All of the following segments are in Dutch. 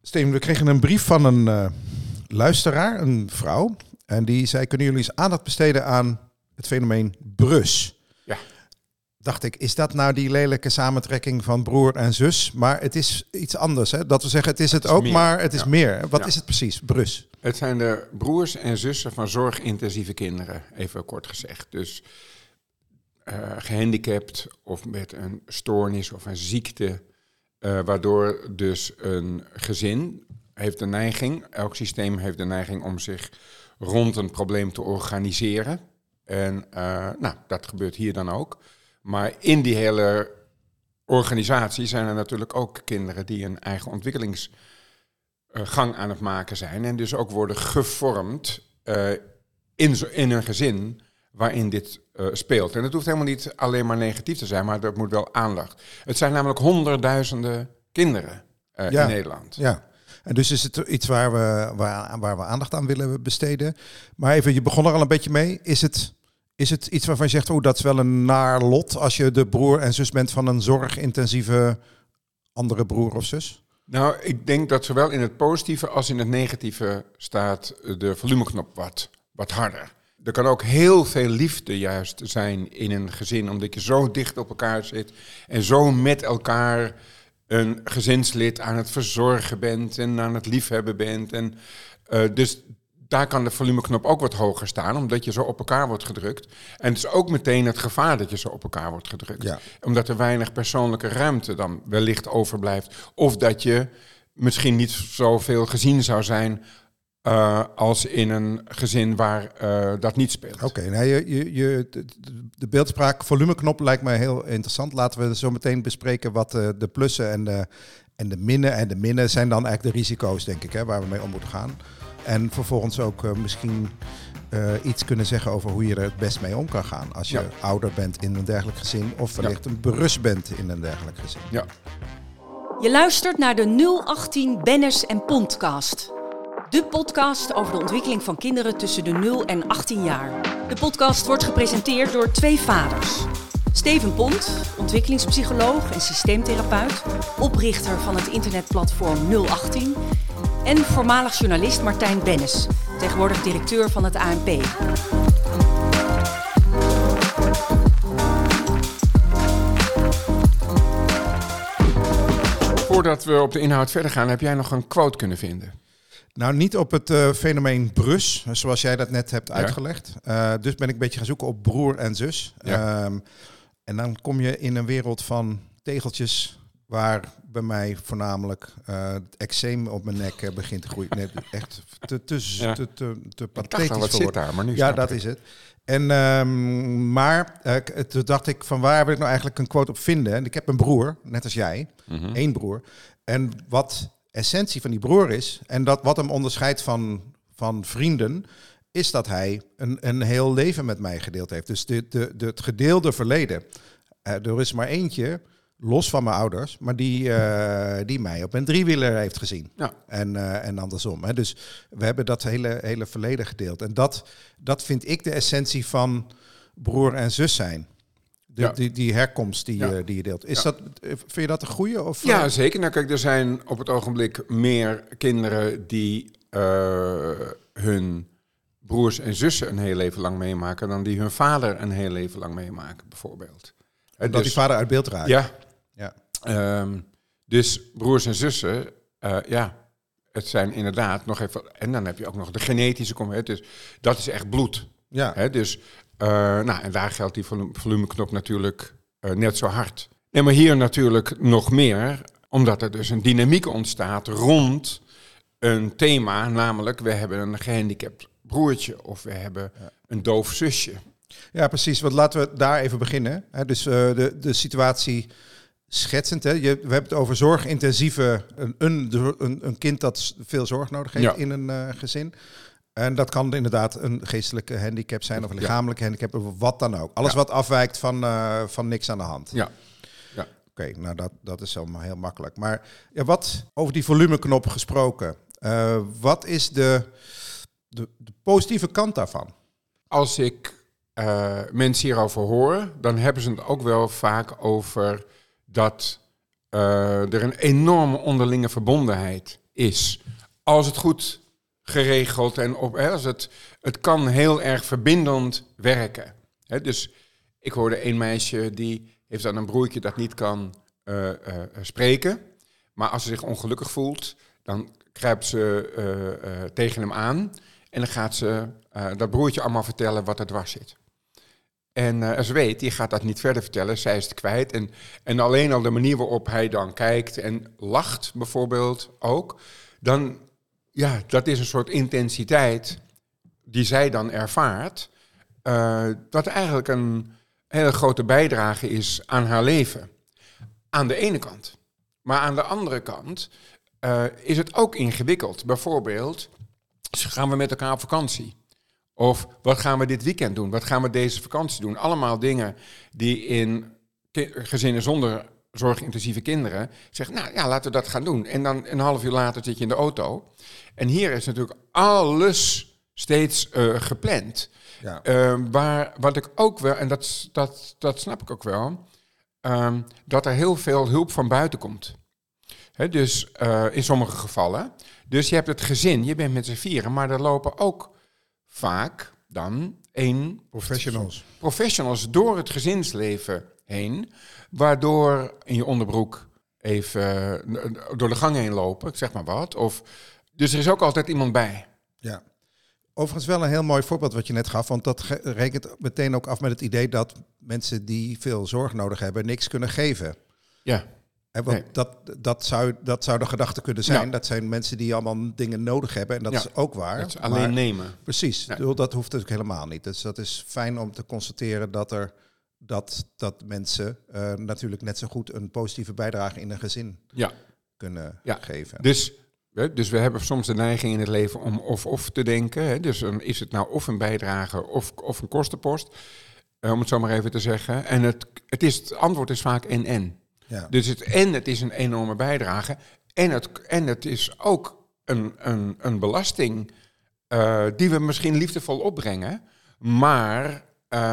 Steven, we kregen een brief van een luisteraar, een vrouw. En die zei, kunnen jullie eens aandacht besteden aan het fenomeen brus? Ja. Dacht ik, is dat nou die lelijke samentrekking van broer en zus? Maar het is iets anders, hè? Dat we zeggen, het is het ook, meer. Maar het is meer. Wat is het precies, brus? Het zijn de broers en zussen van zorgintensieve kinderen, even kort gezegd. Dus gehandicapt of met een stoornis of een ziekte, waardoor dus een gezin heeft de neiging, elk systeem heeft de neiging om zich rond een probleem te organiseren. En dat gebeurt hier dan ook. Maar in die hele organisatie zijn er natuurlijk ook kinderen die een eigen ontwikkelingsgang aan het maken zijn. En dus ook worden gevormd in een gezin waarin dit speelt. En het hoeft helemaal niet alleen maar negatief te zijn, maar dat moet wel aandacht. Het zijn namelijk honderdduizenden kinderen in Nederland. Ja. En dus is het iets waar we aandacht aan willen besteden. Maar even, je begon er al een beetje mee. Is het iets waarvan je zegt, dat is wel een naar lot als je de broer en zus bent van een zorgintensieve andere broer of zus? Nou, ik denk dat zowel in het positieve als in het negatieve staat de volumeknop wat harder. Er kan ook heel veel liefde juist zijn in een gezin, omdat je zo dicht op elkaar zit en zo met elkaar een gezinslid aan het verzorgen bent en aan het liefhebben bent. En dus daar kan de volumeknop ook wat hoger staan, omdat je zo op elkaar wordt gedrukt. En het is ook meteen het gevaar dat je zo op elkaar wordt gedrukt. Ja. Omdat er weinig persoonlijke ruimte dan wellicht overblijft. Of dat je misschien niet zoveel gezien zou zijn als in een gezin waar dat niet speelt. Oké, de beeldspraak volumeknop lijkt mij heel interessant. Laten we zo meteen bespreken wat de plussen en de minnen. En de minnen zijn dan eigenlijk de risico's, denk ik, waar we mee om moeten gaan. En vervolgens ook misschien iets kunnen zeggen over hoe je er het best mee om kan gaan. Als je ouder bent in een dergelijk gezin of wellicht een berust bent in een dergelijk gezin. Ja. Je luistert naar de 018 Bennis en Pontcast. De podcast over de ontwikkeling van kinderen tussen de 0 en 18 jaar. De podcast wordt gepresenteerd door twee vaders. Steven Pont, ontwikkelingspsycholoog en systeemtherapeut, oprichter van het internetplatform 018... en voormalig journalist Martijn Bennis, tegenwoordig directeur van het ANP. Voordat we op de inhoud verder gaan, heb jij nog een quote kunnen vinden? Nou, niet op het fenomeen brus, zoals jij dat net hebt uitgelegd. Dus ben ik een beetje gaan zoeken op broer en zus. Ja. En dan kom je in een wereld van tegeltjes waar bij mij voornamelijk het eczeem op mijn nek begint te groeien. Nee, echt te pathetisch wat zit daar, maar nu dat is het. En toen dacht ik, van waar wil ik nou eigenlijk een quote op vinden? En ik heb een broer, net als jij, één broer. En wat essentie van die broer is, en wat hem onderscheidt van vrienden, is dat hij een heel leven met mij gedeeld heeft. Dus het gedeelde verleden. Er is maar eentje, los van mijn ouders, maar die mij op een driewieler heeft gezien. Ja. En andersom. Hè. Dus we hebben dat hele verleden gedeeld. En dat vind ik de essentie van broer en zus zijn. Die herkomst die je deelt. Vind je dat een goeie? Of? Ja, zeker. Nou, kijk, er zijn op het ogenblik meer kinderen die hun broers en zussen een heel leven lang meemaken dan die hun vader een heel leven lang meemaken, bijvoorbeeld. Dat die vader uit beeld raakt. Ja. Dus broers en zussen, het zijn inderdaad nog even. En dan heb je ook nog de genetische component. Dus dat is echt bloed. Ja. Dus en daar geldt die volumeknop natuurlijk net zo hard. Nee, maar hier natuurlijk nog meer, omdat er dus een dynamiek ontstaat rond een thema, namelijk we hebben een gehandicapt broertje of we hebben een doof zusje. Ja, precies. Want laten we daar even beginnen. Dus de situatie schetsend. Hè? We hebben het over zorgintensieve, een kind dat veel zorg nodig heeft in een gezin. En dat kan inderdaad een geestelijke handicap zijn of een lichamelijke handicap of wat dan ook. Alles wat afwijkt van niks aan de hand. Ja. Oké, nou dat is allemaal heel makkelijk. Maar wat over die volumeknop gesproken. Wat is de positieve kant daarvan? Als ik mensen hierover hoor, dan hebben ze het ook wel vaak over dat er een enorme onderlinge verbondenheid is. Als het goed geregeld en als het kan heel erg verbindend werken. Dus ik hoorde een meisje die heeft dan een broertje dat niet kan spreken. Maar als ze zich ongelukkig voelt, dan kruipt ze tegen hem aan. En dan gaat ze dat broertje allemaal vertellen wat er dwars zit. En als ze weet, die gaat dat niet verder vertellen. Zij is het kwijt. En alleen al de manier waarop hij dan kijkt en lacht bijvoorbeeld ook. Dan, dat is een soort intensiteit die zij dan ervaart. Dat eigenlijk een hele grote bijdrage is aan haar leven. Aan de ene kant. Maar aan de andere kant is het ook ingewikkeld. Bijvoorbeeld, gaan we met elkaar op vakantie? Of wat gaan we dit weekend doen? Wat gaan we deze vakantie doen? Allemaal dingen die in gezinnen zonder zorgintensieve kinderen zeggen, laten we dat gaan doen. En dan een half uur later zit je in de auto. En hier is natuurlijk alles steeds gepland. Ja. Wat ik ook wel, en dat snap ik ook wel, dat er heel veel hulp van buiten komt. Dus in sommige gevallen. Dus je hebt het gezin, je bent met z'n vieren, maar er lopen ook vaak dan professionals door het gezinsleven heen, waardoor in je onderbroek even door de gang heen lopen, ik zeg maar wat. Dus er is ook altijd iemand bij. Ja. Overigens wel een heel mooi voorbeeld wat je net gaf, want dat rekent meteen ook af met het idee dat mensen die veel zorg nodig hebben niks kunnen geven. Ja. Want dat zou de gedachte kunnen zijn. Ja. Dat zijn mensen die allemaal dingen nodig hebben. En dat is ook waar. Dat is alleen nemen. Precies. Ja. Dat hoeft natuurlijk helemaal niet. Dus dat is fijn om te constateren dat mensen natuurlijk net zo goed een positieve bijdrage in een gezin kunnen geven. Dus we hebben soms de neiging in het leven om of te denken. Hè? Dus dan is het nou of een bijdrage of een kostenpost. Om het zo maar even te zeggen. En het antwoord is vaak en. Ja. Dus het is een enorme bijdrage. En het is ook een belasting die we misschien liefdevol opbrengen. Maar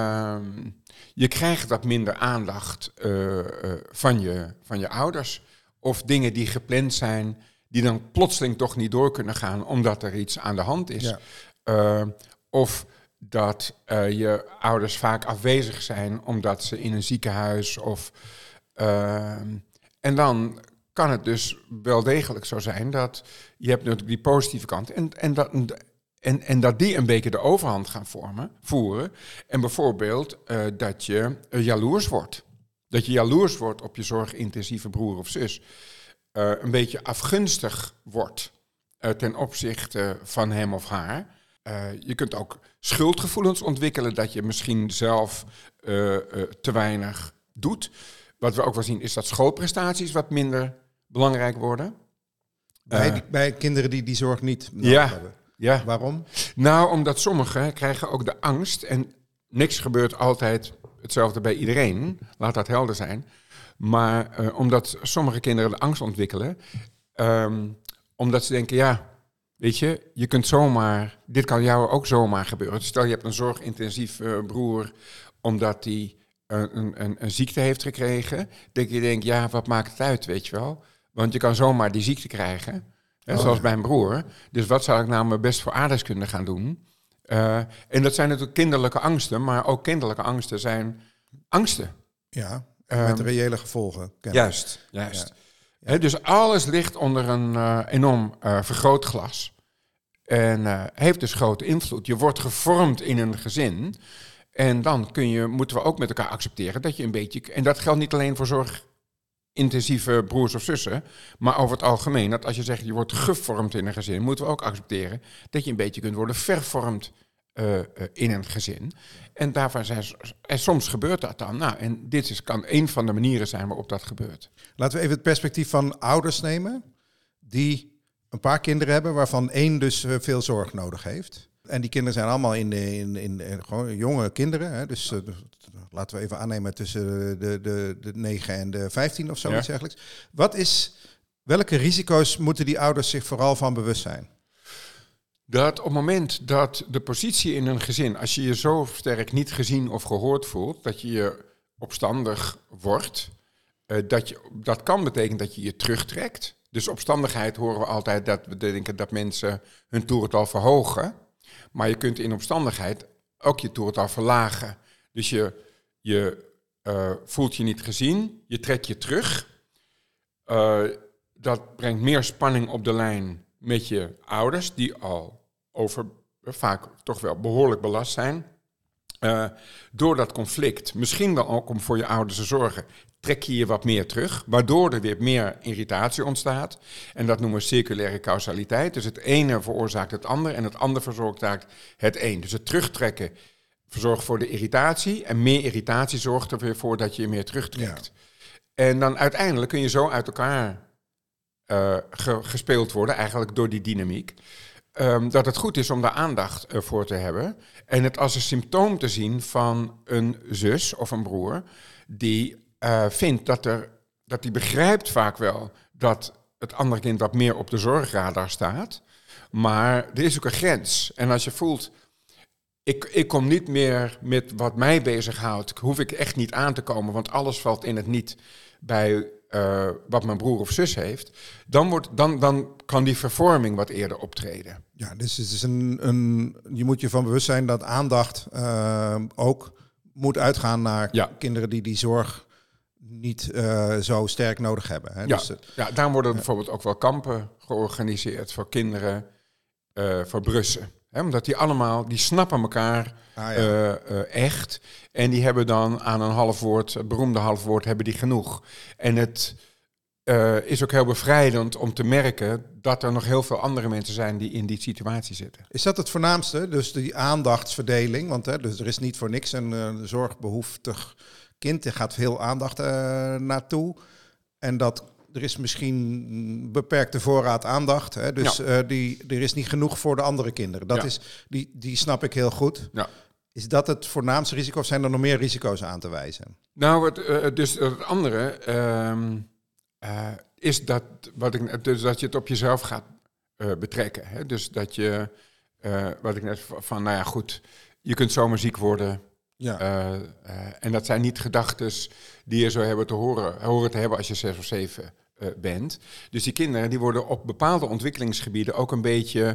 je krijgt wat minder aandacht van je ouders. Of dingen die gepland zijn, die dan plotseling toch niet door kunnen gaan omdat er iets aan de hand is. Ja. Of dat je ouders vaak afwezig zijn omdat ze in een ziekenhuis of... en dan kan het dus wel degelijk zo zijn dat je hebt natuurlijk die positieve kant en dat die een beetje de overhand gaan voeren. En bijvoorbeeld dat je jaloers wordt. Dat je jaloers wordt op je zorgintensieve broer of zus. Een beetje afgunstig wordt ten opzichte van hem of haar. Je kunt ook schuldgevoelens ontwikkelen dat je misschien zelf te weinig doet. Wat we ook wel zien is dat schoolprestaties wat minder belangrijk worden. Bij kinderen die zorg niet nodig hebben. Ja. Waarom? Nou, omdat sommigen krijgen ook de angst. En niks gebeurt altijd hetzelfde bij iedereen. Laat dat helder zijn. Maar omdat sommige kinderen de angst ontwikkelen. Omdat ze denken, weet je kunt zomaar... Dit kan jou ook zomaar gebeuren. Stel, je hebt een zorgintensief broer omdat hij... Een ziekte heeft gekregen, dat je denkt, wat maakt het uit, weet je wel? Want je kan zomaar die ziekte krijgen, zoals bij een broer. Dus wat zou ik nou mijn best voor aardrijkskunde gaan doen? En dat zijn natuurlijk kinderlijke angsten, maar ook kinderlijke angsten zijn angsten. Ja, met reële gevolgen. Juist. Ja. Dus alles ligt onder een enorm vergrootglas. En heeft dus grote invloed. Je wordt gevormd in een gezin... En dan moeten we ook met elkaar accepteren dat je een beetje... En dat geldt niet alleen voor zorgintensieve broers of zussen... maar over het algemeen, dat als je zegt je wordt gevormd in een gezin... moeten we ook accepteren dat je een beetje kunt worden vervormd in een gezin. En daarvan soms gebeurt dat dan. Nou, en kan een van de manieren zijn waarop dat gebeurt. Laten we even het perspectief van ouders nemen... die een paar kinderen hebben waarvan één dus veel zorg nodig heeft... En die kinderen zijn allemaal in gewoon jonge kinderen. Hè? Dus laten we even aannemen tussen de 9 en de 15 of zoiets dergelijks. Welke risico's moeten die ouders zich vooral van bewust zijn? Dat op het moment dat de positie in een gezin... als je je zo sterk niet gezien of gehoord voelt... dat je je opstandig wordt... dat kan betekenen dat je je terugtrekt... Dus opstandigheid horen we altijd dat we denken dat mensen hun toerental verhogen. Maar je kunt in opstandigheid ook je toerental verlagen. Dus je voelt je niet gezien, je trekt je terug. Dat brengt meer spanning op de lijn met je ouders, die al vaak toch wel behoorlijk belast zijn. Door dat conflict, misschien wel ook om voor je ouders te zorgen, trek je je wat meer terug, waardoor er weer meer irritatie ontstaat. En dat noemen we circulaire causaliteit. Dus het ene veroorzaakt het ander en het ander veroorzaakt het een. Dus het terugtrekken zorgt voor de irritatie en meer irritatie zorgt er weer voor dat je je meer terugtrekt. Ja. En dan uiteindelijk kun je zo uit elkaar gespeeld worden, eigenlijk door die dynamiek. Dat het goed is om daar aandacht voor te hebben. En het als een symptoom te zien van een zus of een broer die vindt dat die begrijpt vaak wel dat het andere kind wat meer op de zorgradar staat. Maar er is ook een grens. En als je voelt, ik kom niet meer met wat mij bezighoudt, hoef ik echt niet aan te komen, want alles valt in het niet bij wat mijn broer of zus heeft, dan kan die vervorming wat eerder optreden. Ja, dus het is je moet je van bewust zijn dat aandacht ook moet uitgaan naar kinderen die zorg niet zo sterk nodig hebben. Hè? Ja, dus daarom worden bijvoorbeeld ook wel kampen georganiseerd voor kinderen voor brussen. Hè? Omdat die snappen elkaar echt. En die hebben dan aan een halfwoord, het beroemde halfwoord, hebben die genoeg. En het is ook heel bevrijdend om te merken dat er nog heel veel andere mensen zijn die in die situatie zitten. Is dat het voornaamste? Dus die aandachtsverdeling? Want dus er is niet voor niks een zorgbehoeftig kind. Er gaat veel aandacht naartoe. En er is misschien beperkte voorraad aandacht. Hè? Dus er is niet genoeg voor de andere kinderen. Dat is, die snap ik heel goed. Ja. Is dat het voornaamste risico of zijn er nog meer risico's aan te wijzen? Nou, het andere is dat je het op jezelf gaat betrekken. Hè? Dus dat je, wat ik net van, nou ja goed, je kunt zomaar ziek worden. Ja. En dat zijn niet gedachtes die je zou hebben horen te hebben als je 6 of 7 bent. Dus die kinderen die worden op bepaalde ontwikkelingsgebieden ook een beetje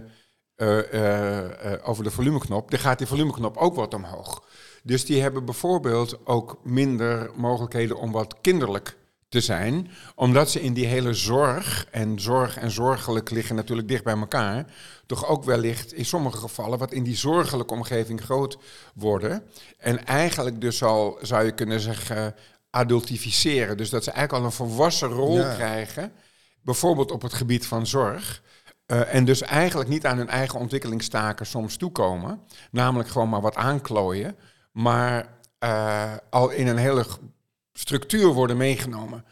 over de volumeknop. Dan gaat die volumeknop ook wat omhoog. Dus die hebben bijvoorbeeld ook minder mogelijkheden om wat kinderlijk te zijn, omdat ze in die hele zorg en zorgelijk liggen natuurlijk dicht bij elkaar, toch ook wellicht in sommige gevallen wat in die zorgelijke omgeving groot worden. En eigenlijk dus al, zou je kunnen zeggen, adultificeren. Dus dat ze eigenlijk al een volwassen rol krijgen, bijvoorbeeld op het gebied van zorg. En dus eigenlijk niet aan hun eigen ontwikkelingstaken soms toekomen, namelijk gewoon maar wat aanklooien, maar al in een hele structuur worden meegenomen.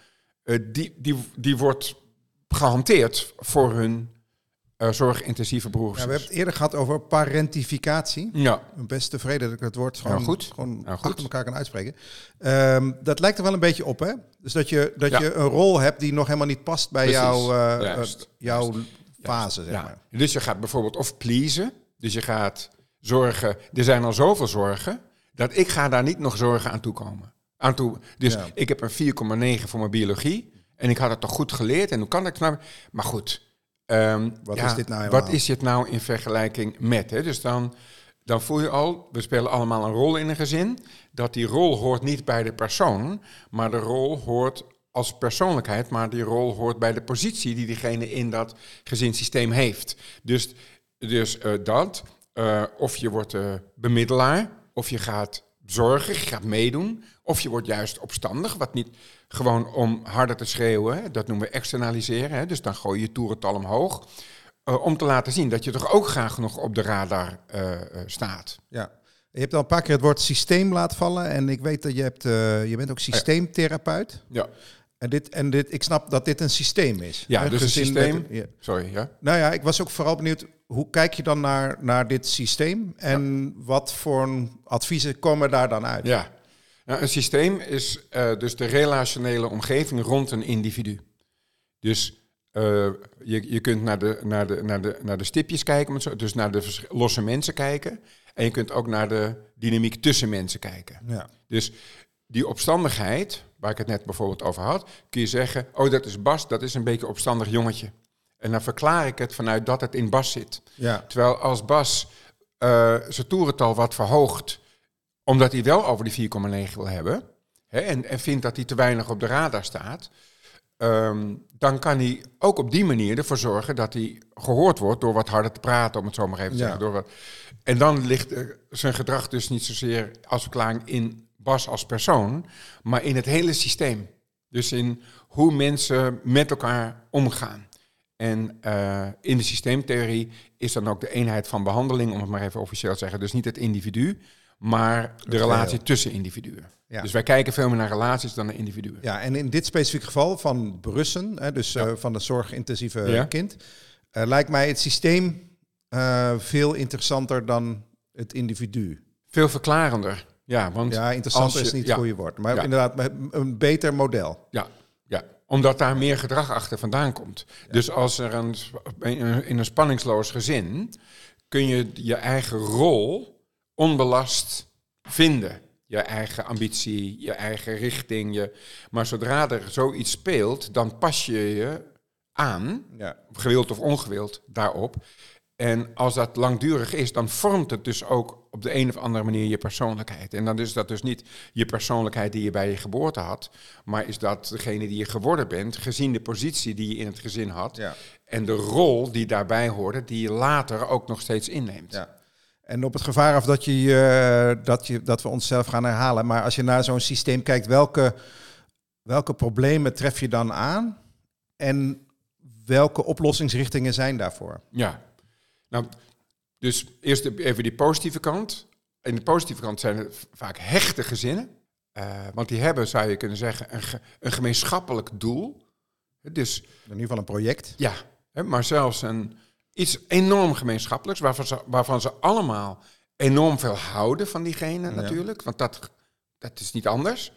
Die wordt gehanteerd voor hun zorgintensieve broers. Ja, we hebben het eerder gehad over parentificatie. Ja. Ik ben best tevreden dat ik het woord gewoon achter elkaar kan uitspreken. Dat lijkt er wel een beetje op, hè? Dus dat je een rol hebt die nog helemaal niet past bij jouw fase, zeg maar. Dus je gaat bijvoorbeeld of pleasen. Dus je gaat zorgen. Er zijn al zoveel zorgen dat ik ga daar niet nog zorgen aan toekomen. Dus ik heb een 4,9 voor mijn biologie. En ik had het toch goed geleerd. En hoe kan ik nou? Maar goed. Wat is dit nou helemaal? Wat is dit nou in vergelijking met? Hè? Dus dan voel je al, we spelen allemaal een rol in een gezin. Dat die rol hoort niet bij de persoon. Maar de rol hoort als persoonlijkheid. Maar die rol hoort bij de positie die diegene in dat gezinssysteem heeft. Dus dat. Of je wordt bemiddelaar. Of je gaat zorgen, je gaat meedoen. Of je wordt juist opstandig, wat niet gewoon om harder te schreeuwen. Hè, dat noemen we externaliseren. Hè, dus dan gooi je toerental omhoog. Om te laten zien dat je toch ook graag nog op de radar staat. Ja. Je hebt al een paar keer het woord systeem laten vallen. En ik weet dat je bent ook systeemtherapeut. Ja. En dit, ik snap dat dit een systeem is. Ja, dus een systeem. Sorry, ja. Nou ja, ik was ook vooral benieuwd, hoe kijk je dan naar dit systeem? En wat voor adviezen komen daar dan uit? Ja, nou, een systeem is dus de relationele omgeving rond een individu. Dus je kunt naar de stipjes kijken, dus naar de losse mensen kijken. En je kunt ook naar de dynamiek tussen mensen kijken. Ja. Dus die opstandigheid, waar ik het net bijvoorbeeld over had, kun je zeggen, dat is Bas, dat is een beetje een opstandig jongetje. En dan verklaar ik het vanuit dat het in Bas zit. Ja. Terwijl als Bas zijn toerental wat verhoogt, omdat hij wel over die 4,9 wil hebben, en vindt dat hij te weinig op de radar staat, dan kan hij ook op die manier ervoor zorgen dat hij gehoord wordt door wat harder te praten, om het zo maar even te zeggen. En dan ligt zijn gedrag dus niet zozeer als verklaring in Bas als persoon, maar in het hele systeem. Dus in hoe mensen met elkaar omgaan. En in de systeemtheorie is dan ook de eenheid van behandeling, om het maar even officieel te zeggen, dus niet het individu, maar de relatie tussen individuen. Ja. Dus wij kijken veel meer naar relaties dan naar individuen. Ja, en in dit specifieke geval van Brussen, dus van het zorgintensieve kind, lijkt mij het systeem veel interessanter dan het individu. Veel verklarender. Ja, want interessanter is niet het goede woord. Maar inderdaad, een beter model. Ja, omdat daar meer gedrag achter vandaan komt. Ja. Dus als er in een spanningsloos gezin kun je je eigen rol onbelast vinden. Je eigen ambitie, je eigen richting. Maar zodra er zoiets speelt, dan pas je je aan, gewild of ongewild, daarop. En als dat langdurig is, dan vormt het dus ook op de een of andere manier je persoonlijkheid. En dan is dat dus niet je persoonlijkheid die je bij je geboorte had, maar is dat degene die je geworden bent, gezien de positie die je in het gezin had en de rol die daarbij hoorde, die je later ook nog steeds inneemt. Ja. En op het gevaar af dat we onszelf gaan herhalen, maar als je naar zo'n systeem kijkt, welke problemen tref je dan aan en welke oplossingsrichtingen zijn daarvoor? Ja. Nou, dus eerst even die positieve kant. In de positieve kant zijn het vaak hechte gezinnen. Want die hebben, zou je kunnen zeggen, een gemeenschappelijk doel. Dus, in ieder geval een project. Ja, maar zelfs iets enorm gemeenschappelijks, waarvan ze allemaal enorm veel houden van diegene natuurlijk. Want dat is niet anders.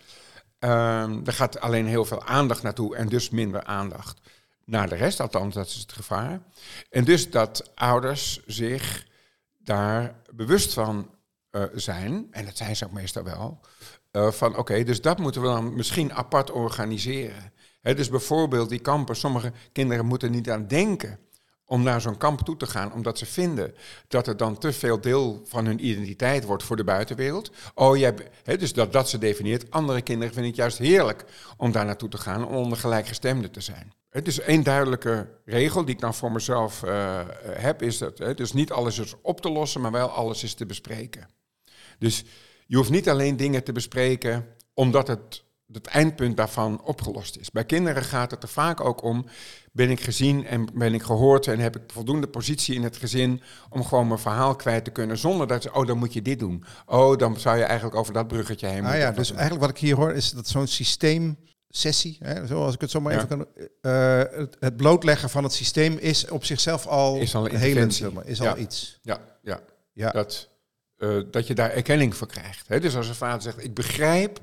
Er gaat alleen heel veel aandacht naartoe en dus minder aandacht naar de rest, althans dat is het gevaar. En dus dat ouders zich daar bewust van zijn, en dat zijn ze ook meestal wel, van oké, dus dat moeten we dan misschien apart organiseren. Dus bijvoorbeeld die kampen, sommige kinderen moeten niet aan denken om naar zo'n kamp toe te gaan, omdat ze vinden dat het dan te veel deel van hun identiteit wordt voor de buitenwereld. Dus dat ze definieert. Andere kinderen vinden het juist heerlijk om daar naartoe te gaan, om onder gelijkgestemden te zijn. Dus één duidelijke regel die ik dan voor mezelf heb, is dat dus niet alles is op te lossen, maar wel alles is te bespreken. Dus je hoeft niet alleen dingen te bespreken omdat het eindpunt daarvan opgelost is. Bij kinderen gaat het er vaak ook om, ben ik gezien en ben ik gehoord en heb ik voldoende positie in het gezin om gewoon mijn verhaal kwijt te kunnen, zonder dat ze, dan moet je dit doen. Dan zou je eigenlijk over dat bruggetje heen moeten. Dus eigenlijk wat ik hier hoor is dat zo'n systeemsessie, zoals ik het zo maar even kan, het blootleggen van het systeem is op zichzelf al helend, is al iets. Ja. Dat je daar erkenning voor krijgt. Dus als een vader zegt, ik begrijp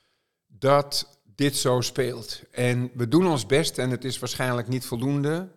dat dit zo speelt. En we doen ons best en het is waarschijnlijk niet voldoende.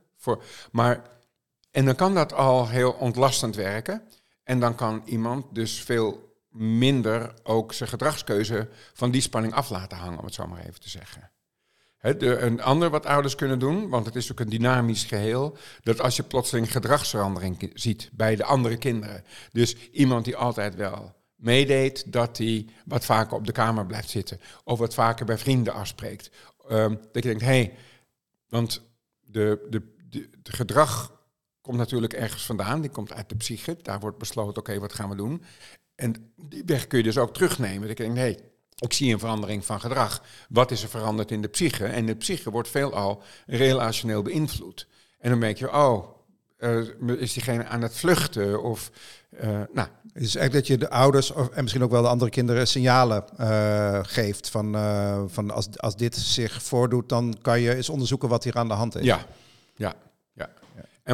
En dan kan dat al heel ontlastend werken. En dan kan iemand dus veel minder ook zijn gedragskeuze van die spanning af laten hangen, om het zo maar even te zeggen. Een ander wat ouders kunnen doen, want het is ook een dynamisch geheel, dat als je plotseling gedragsverandering ziet bij de andere kinderen, dus iemand die altijd wel meedeed, dat hij wat vaker op de kamer blijft zitten of wat vaker bij vrienden afspreekt. Dat je denkt, want de gedrag komt natuurlijk ergens vandaan, die komt uit de psyche, daar wordt besloten, wat gaan we doen? En die weg kun je dus ook terugnemen. Dat je denkt, ik zie een verandering van gedrag. Wat is er veranderd in de psyche? En de psyche wordt veelal relationeel beïnvloed. En dan denk je, is diegene aan het vluchten? Of, Het is eigenlijk dat je de ouders en misschien ook wel de andere kinderen signalen geeft van als dit zich voordoet, dan kan je eens onderzoeken wat hier aan de hand is. Ja. En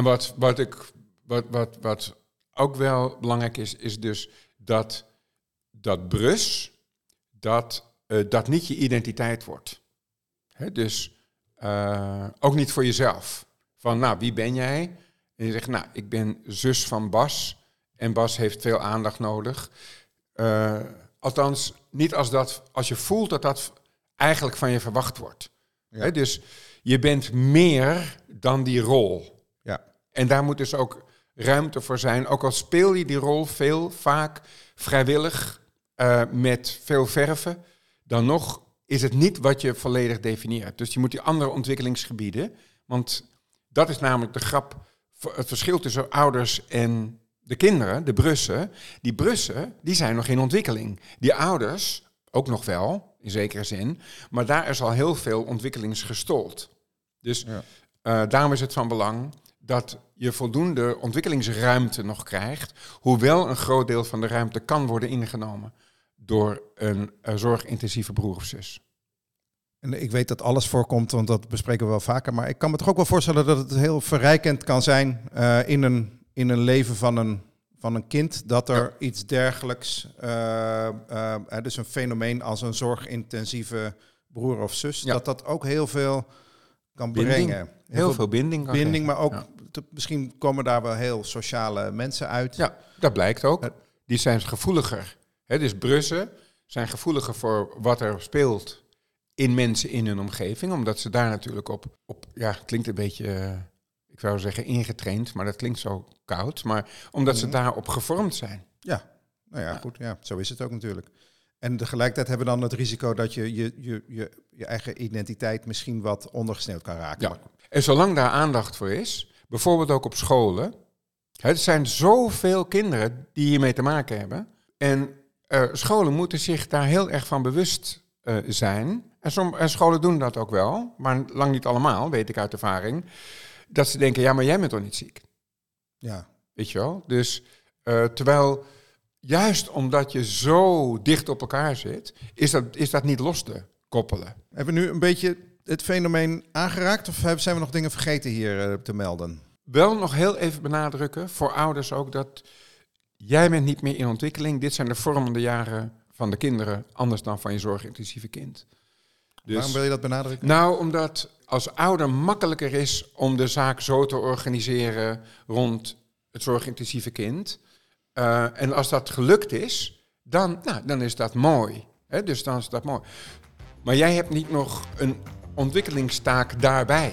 wat ook wel belangrijk is dus dat brus, dat niet je identiteit wordt. Dus ook niet voor jezelf. Van, wie ben jij? En je zegt, ik ben zus van Bas. En Bas heeft veel aandacht nodig. Althans, niet als je voelt dat eigenlijk van je verwacht wordt. Ja. Dus je bent meer dan die rol. Ja. En daar moet dus ook ruimte voor zijn. Ook al speel je die rol vaak vrijwillig, met veel verven, dan nog is het niet wat je volledig definieert. Dus je moet die andere ontwikkelingsgebieden, want dat is namelijk de grap, het verschil tussen ouders en de kinderen, de brussen. Die brussen, die zijn nog in ontwikkeling. Die ouders, ook nog wel, in zekere zin, maar daar is al heel veel ontwikkelingsgestold. Dus daarom is het van belang dat je voldoende ontwikkelingsruimte nog krijgt, hoewel een groot deel van de ruimte kan worden ingenomen door een zorgintensieve broer of zus. En ik weet dat alles voorkomt, want dat bespreken we wel vaker. Maar ik kan me toch ook wel voorstellen dat het heel verrijkend kan zijn in een leven van een kind. Dat er iets dergelijks, dus een fenomeen als een zorgintensieve broer of zus, dat ook heel veel kan brengen. Heel veel binding kan geven. Maar ook misschien komen daar wel heel sociale mensen uit. Ja, dat blijkt ook. Die zijn gevoeliger. Dus brussen zijn gevoeliger voor wat er speelt in mensen in hun omgeving. Omdat ze daar natuurlijk op klinkt een beetje, ik zou zeggen ingetraind, maar dat klinkt zo koud. Maar omdat ze daarop gevormd zijn. Ja, nou ja, goed. Ja, zo is het ook natuurlijk. En tegelijkertijd hebben we dan het risico dat je eigen identiteit misschien wat ondergesneeuwd kan raken. Ja. En zolang daar aandacht voor is, bijvoorbeeld ook op scholen. Er zijn zoveel kinderen die hiermee te maken hebben. En scholen moeten zich daar heel erg van bewust zijn. En scholen doen dat ook wel, maar lang niet allemaal, weet ik uit ervaring. Dat ze denken, ja, maar jij bent toch niet ziek? Ja. Weet je wel? Dus terwijl, juist omdat je zo dicht op elkaar zit, is dat niet los te koppelen. Hebben we nu een beetje het fenomeen aangeraakt of zijn we nog dingen vergeten hier te melden? Wel nog heel even benadrukken, voor ouders ook, dat jij bent niet meer in ontwikkeling. Dit zijn de vormende jaren van de kinderen, anders dan van je zorgintensieve kind. Dus, waarom wil je dat benadrukken? Nou, omdat als ouder makkelijker is om de zaak zo te organiseren rond het zorgintensieve kind. En als dat gelukt is, dan is dat mooi. Dus dan is dat mooi. Maar jij hebt niet nog een ontwikkelingstaak daarbij.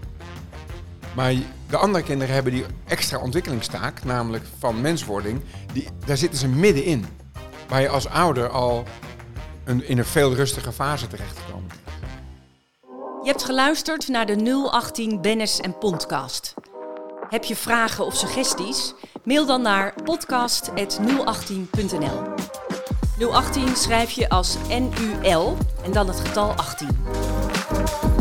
Maar de andere kinderen hebben die extra ontwikkelingstaak, namelijk van menswording, daar zitten ze middenin. Waar je als ouder al in een veel rustiger fase terechtkomt. Je hebt geluisterd naar de 018 Bennis en Podcast. Heb je vragen of suggesties? Mail dan naar podcast@018.nl. 018 schrijf je als NUL en dan het getal 18.